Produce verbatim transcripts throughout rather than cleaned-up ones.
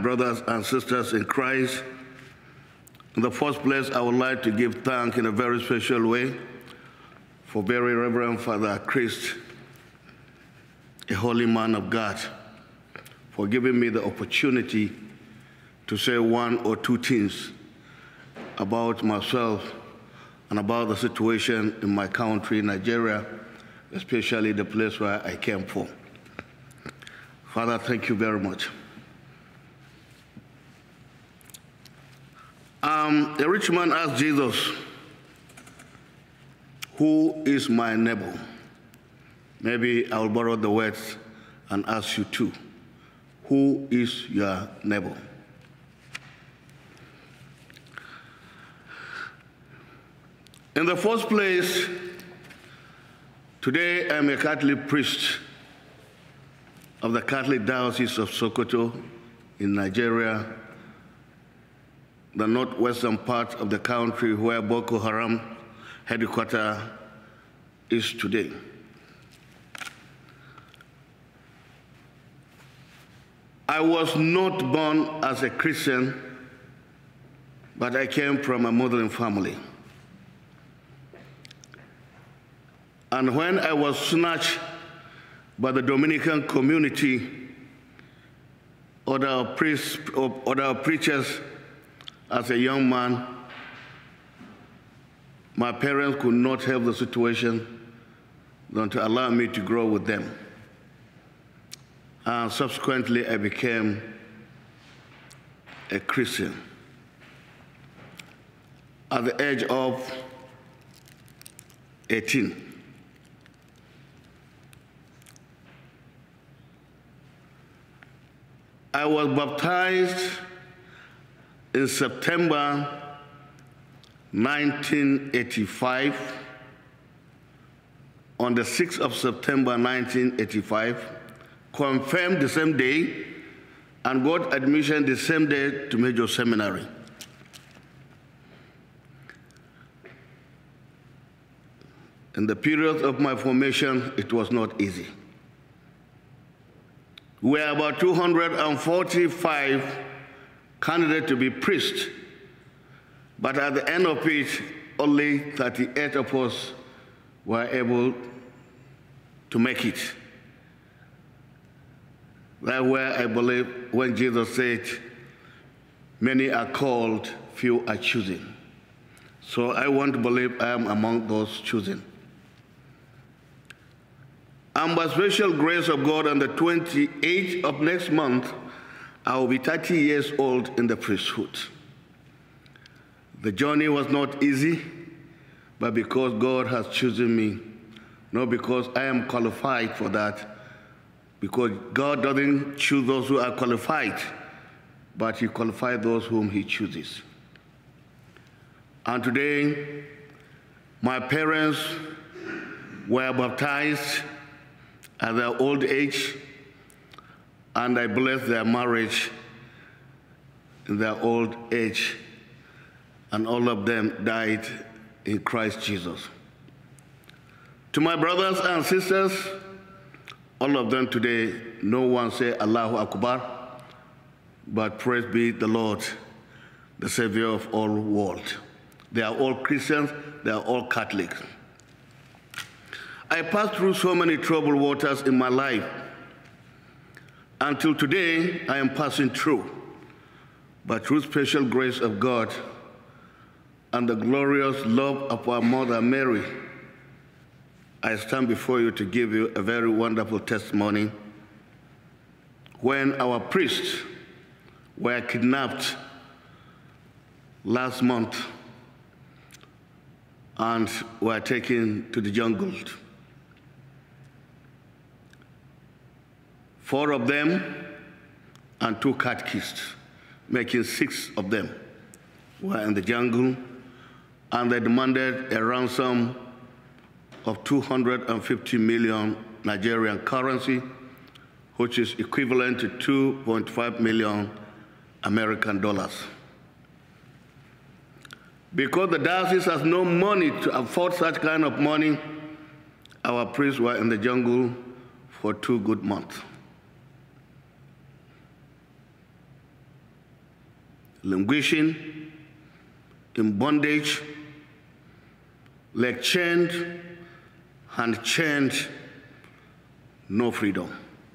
brothers and sisters in Christ. In the first place, I would like to give thanks in a very special way for very Reverend Father Chris, a holy man of God, for giving me the opportunity to say one or two things about myself and about the situation in my country, Nigeria, especially the place where I came from. Father, thank you very much. Um, a rich man asked Jesus, who is my neighbor? Maybe I'll borrow the words and ask you too. Who is your neighbor? In the first place, today I'm a Catholic priest of the Catholic Diocese of Sokoto in Nigeria, the northwestern part of the country where Boko Haram headquarters is today. I was not born as a Christian, but I came from a Muslim family. And when I was snatched by the Dominican community, other priests, other preachers, as a young man, my parents could not help the situation than to allow me to grow with them. And subsequently, I became a Christian. At the age of eighteen. I was baptized in September nineteen eighty-five, on the sixth of September nineteen eighty-five, confirmed the same day, and got admission the same day to Major Seminary. In the period of my formation, it was not easy. We were about two hundred forty-five candidates to be priests, but at the end of it, only thirty-eight of us were able to make it. That's where I believe when Jesus said, many are called, few are chosen. So I want to believe I am among those chosen. And by special grace of God, on the twenty-eighth of next month, I will be thirty years old in the priesthood. The journey was not easy, but because God has chosen me, not because I am qualified for that, because God doesn't choose those who are qualified, but He qualifies those whom He chooses. And today, my parents were baptized at their old age, and I bless their marriage in their old age, and all of them died in Christ Jesus. To my brothers and sisters, all of them today, no one say Allahu Akbar, but praise be the Lord, the Savior of all world. They are all Christians, they are all Catholics. I passed through so many troubled waters in my life. Until today, I am passing through. But through special grace of God and the glorious love of our Mother Mary, I stand before you to give you a very wonderful testimony. When our priests were kidnapped last month and were taken to the jungle. Four of them and two catechists, making six of them, were in the jungle, and they demanded a ransom of two hundred fifty million Nigerian currency, which is equivalent to two point five million American dollars. Because the diocese has no money to afford such kind of money, our priests were in the jungle for two good months. languishing, in bondage, like chained and chained, no freedom.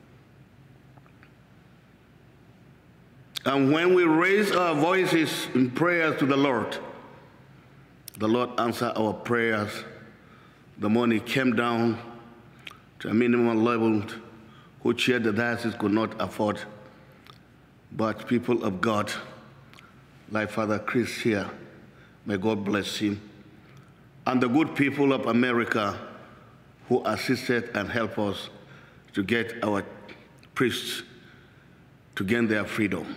And when we raise our voices in prayers to the Lord, the Lord answered our prayers. The money came down to a minimum level which yet the diocese could not afford. But people of God, like Father Chris here, may God bless him, and the good people of America who assisted and helped us to get our priests to gain their freedom.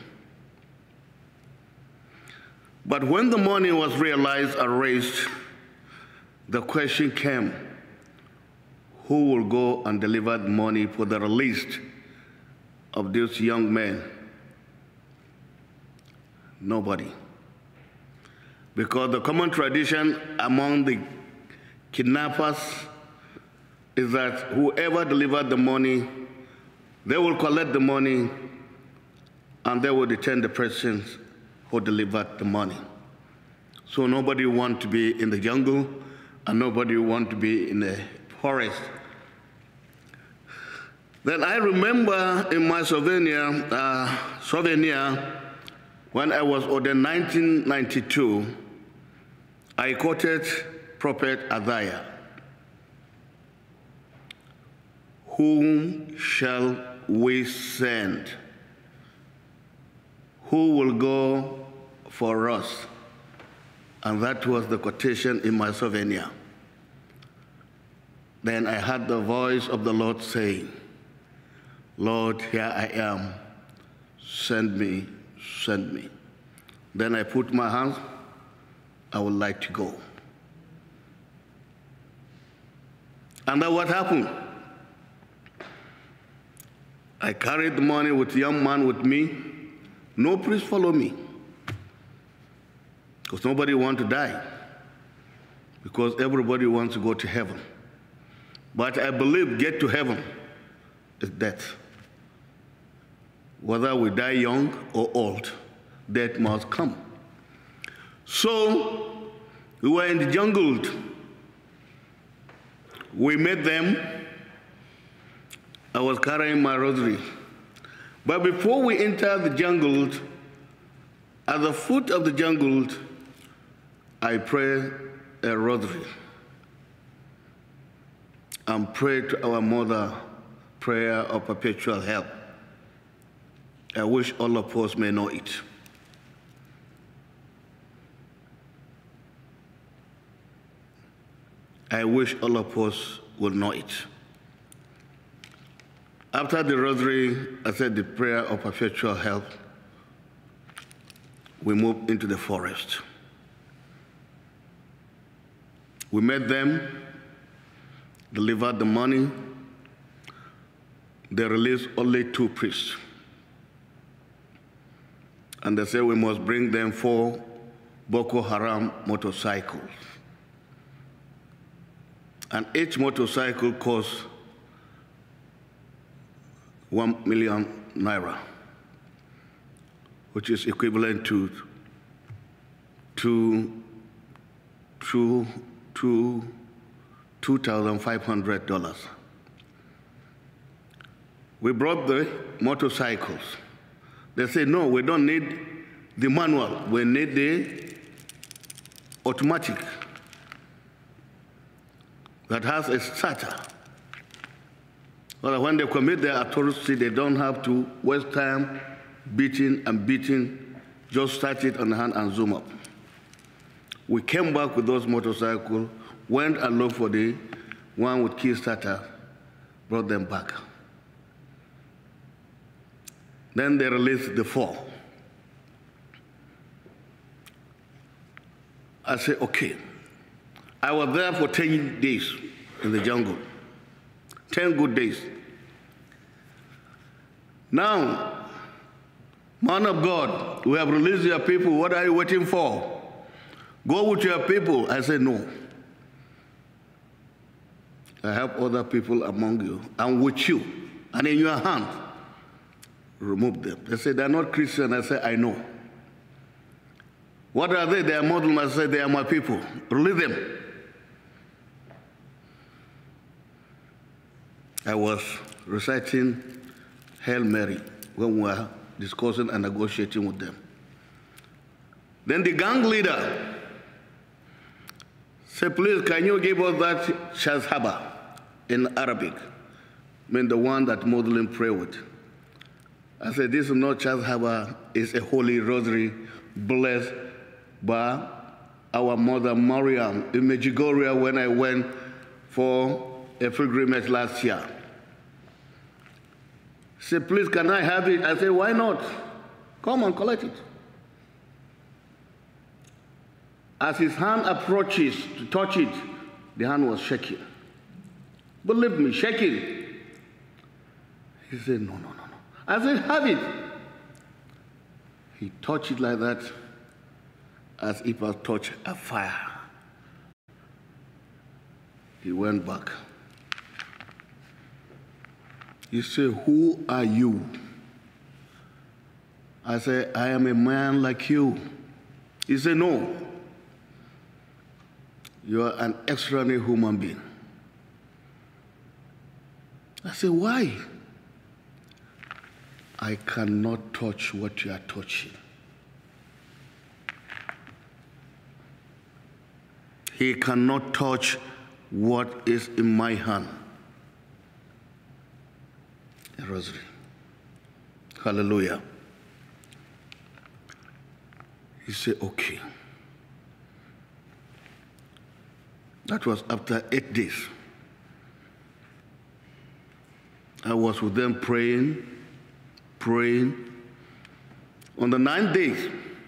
But when the money was realized and raised, the question came, who will go and deliver the money for the release of these young men? Nobody. Because the common tradition among the kidnappers is that whoever delivered the money, they will collect the money and they will detain the persons who delivered the money. So nobody wants to be in the jungle and nobody wants to be in the forest. Then I remember in my souvenir, uh, souvenir when I was ordained in nineteen ninety-two, I quoted Prophet Isaiah, whom shall we send? Who will go for us? And that was the quotation in my souvenir. Then I heard the voice of the Lord saying, Lord, here I am, send me, send me. Then I put my hands, I would like to go. And then what happened? I carried the money with a young man with me. No priest follow me. Because nobody wants to die. Because everybody wants to go to heaven. But I believe get to heaven is death. Whether we die young or old, death must come. So we were in the jungle. We met them. I was carrying my rosary. But before we entered the jungle, at the foot of the jungle, I prayed a rosary and prayed to our mother prayer of perpetual help. I wish all of us may know it. I wish all of us will know it. After the rosary, I said the prayer of perpetual help. We moved into the forest. We met them, delivered the money. They released only two priests. And they said we must bring them four Boko Haram motorcycles. And each motorcycle costs one million naira, which is equivalent to two, two, two, two thousand five hundred dollars. We brought the motorcycles. They said, no, we don't need the manual. We need the automatic that has a starter. Well, when they commit their atrocity, they don't have to waste time beating and beating. Just start it on the hand and zoom up. We came back with those motorcycles, went and looked for the one with key starter, brought them back. Then they released the four. I said, okay. I was there for ten days in the jungle. ten good days. Now, man of God, we have released your people. What are you waiting for? Go with your people. I said, no. I have other people among you and with you and in your hand. Remove them. They said, they're not Christian. I said, I know. What are they? They are Muslims. I said, they are my people. Release them. I was reciting Hail Mary when we were discussing and negotiating with them. Then the gang leader said, please, can you give us that shazhaba in Arabic? I mean, the one that Muslims pray with. I said, this is not shazhaba, it's a holy rosary blessed by our mother Maryam in Medjugorje when I went for a pilgrimage last year. He said, please, can I have it? I said, why not? Come on, collect it. As his hand approaches to touch it, the hand was shaking. Believe me, shaking. He said, no, no, no, no. I said, have it. He touched it like that, as if I touched a fire. He went back. He said, who are you? I said, I am a man like you. He said, no. You are an extraordinary human being. I said, why? I cannot touch what you are touching. He cannot touch what is in my hand. A rosary. Hallelujah. He said, okay. That was after eight days. I was with them praying, praying. On the ninth day,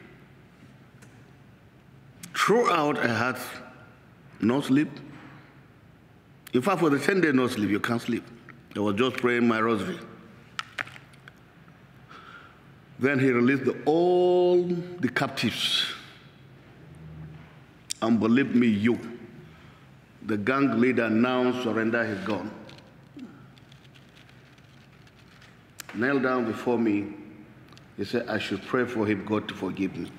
throughout I had no sleep. In fact, for the ten days no sleep, you can't sleep. I was just praying my rosary. Then he released the, all the captives. And believe me, you, the gang leader now surrendered his gun. Knelt down before me. He said, I should pray for him, God to forgive me.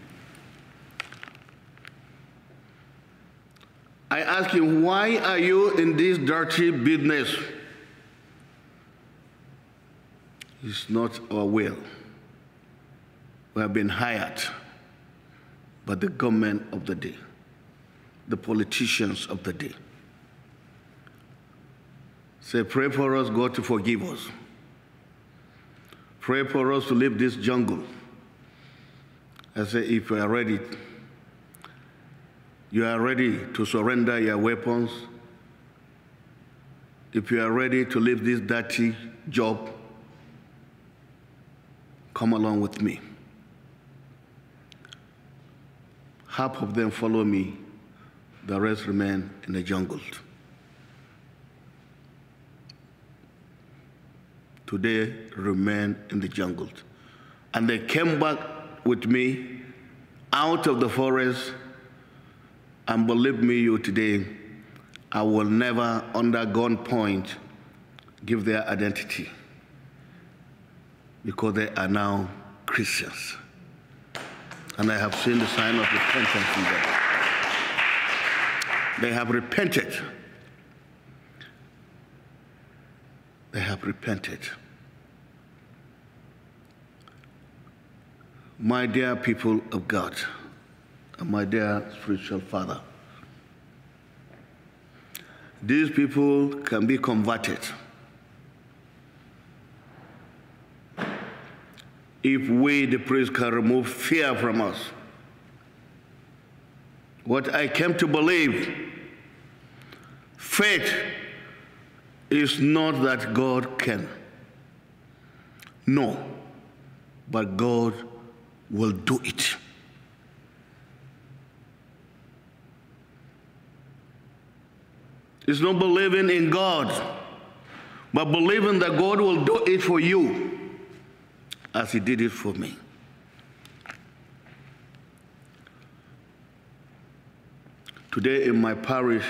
I asked him, why are you in this dirty business? It's not our will. We have been hired by the government of the day, the politicians of the day. Say, pray for us, God, to forgive us. Pray for us to leave this jungle. I say, if you are ready, you are ready to surrender your weapons. If you are ready to leave this dirty job, come along with me. Half of them follow me, the rest remain in the jungle. Today remain in the jungle. And they came back with me out of the forest, and believe me, you today, I will never, under gunpoint, give their identity, because they are now Christians. And I have seen the sign of repentance in them. They have repented. They have repented. My dear people of God, and my dear spiritual father, these people can be converted if we, the priests, can remove fear from us. What I came to believe, faith is not that God can. No, but God will do it. It's not believing in God, but believing that God will do it for you as he did it for me. Today in my parish,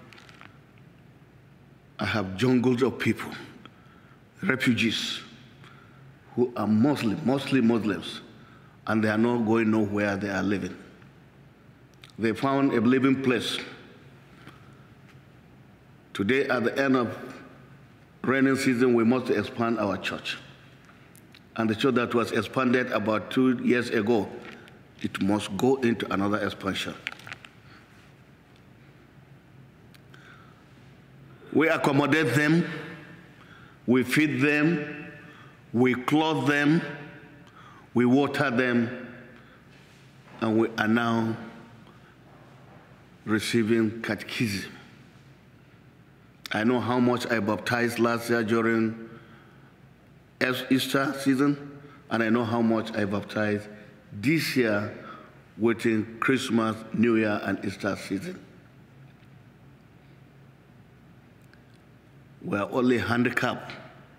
I have jungles of people, refugees, who are Muslim, mostly Muslims, and they are not going nowhere, they are living. they found a living place. Today, at the end of rainy season, we must expand our church. And the church that was expanded about two years ago, it must go into another expansion. We accommodate them, we feed them, we clothe them, we water them, and we are now receiving catechism. I know how much I baptized last year during Easter season, and I know how much I baptized this year within Christmas, New Year, and Easter season. We are only handicapped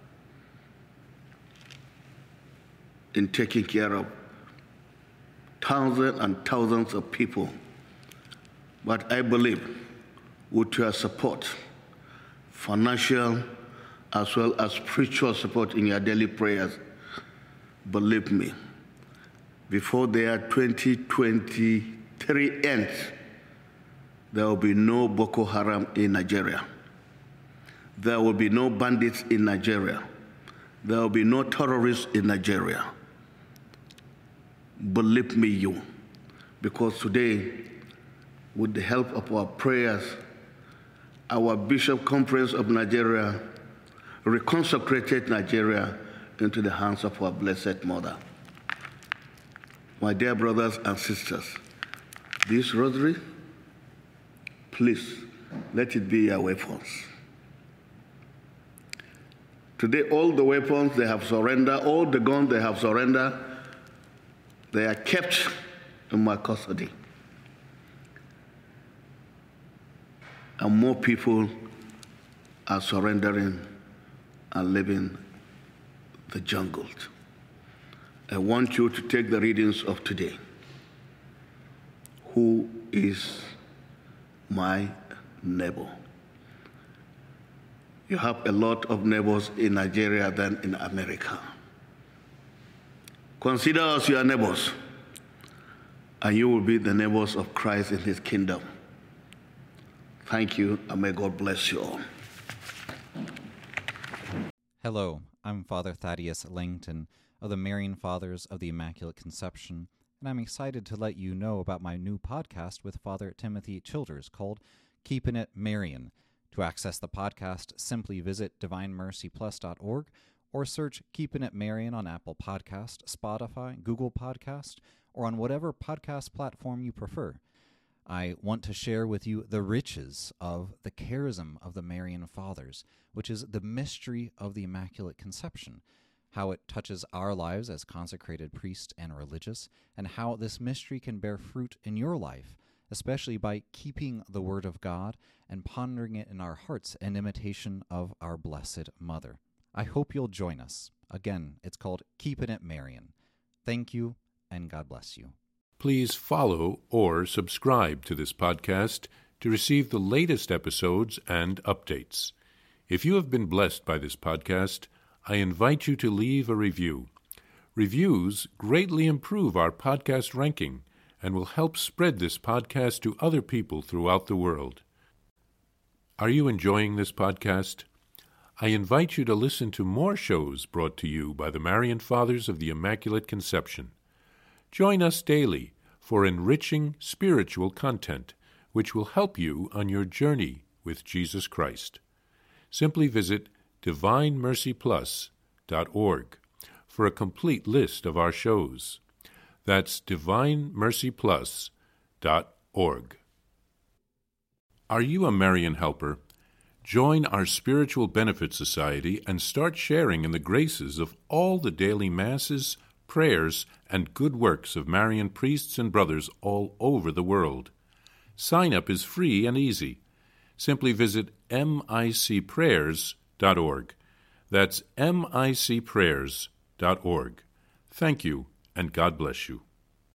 in taking care of thousands and thousands of people. But I believe with your support, financial as well as spiritual support in your daily prayers, believe me, before the year twenty twenty-three ends, there will be no Boko Haram in Nigeria. There will be no bandits in Nigeria. There will be no terrorists in Nigeria. Believe me, you, because today, with the help of our prayers, our Bishop Conference of Nigeria reconsecrated Nigeria into the hands of our Blessed Mother. My dear brothers and sisters, this rosary, please let it be your weapons. Today, all the weapons they have surrendered, all the guns they have surrendered, they are kept in my custody. And more people are surrendering and leaving the jungle. I want you to take the readings of today. Who is my neighbor? You have a lot of neighbors in Nigeria than in America. Consider us your neighbors, and you will be the neighbors of Christ in his kingdom. Thank you, and may God bless you all. Hello, I'm Father Thaddeus Langton of the Marian Fathers of the Immaculate Conception, and I'm excited to let you know about my new podcast with Father Timothy Childers called Keeping It Marian. To access the podcast, simply visit divine mercy plus dot org or search Keeping It Marian on Apple Podcast, Spotify, Google Podcast, or on whatever podcast platform you prefer. I want to share with you the riches of the charism of the Marian Fathers, which is the mystery of the Immaculate Conception, how it touches our lives as consecrated priests and religious, and how this mystery can bear fruit in your life, especially by keeping the Word of God and pondering it in our hearts in imitation of our Blessed Mother. I hope you'll join us. Again, it's called Keeping It Marian. Thank you, and God bless you. Please follow or subscribe to this podcast to receive the latest episodes and updates. If you have been blessed by this podcast, I invite you to leave a review. Reviews greatly improve our podcast ranking and will help spread this podcast to other people throughout the world. Are you enjoying this podcast? I invite you to listen to more shows brought to you by the Marian Fathers of the Immaculate Conception. Join us daily for enriching spiritual content, which will help you on your journey with Jesus Christ. Simply visit divine mercy plus dot org for a complete list of our shows. That's divine mercy plus dot org. Are you a Marian helper? Join our Spiritual Benefit Society and start sharing in the graces of all the daily masses, prayers, and good works of Marian priests and brothers all over the world. Sign up is free and easy. Simply visit m i c prayers dot org. That's m i c prayers dot org. Thank you, and God bless you.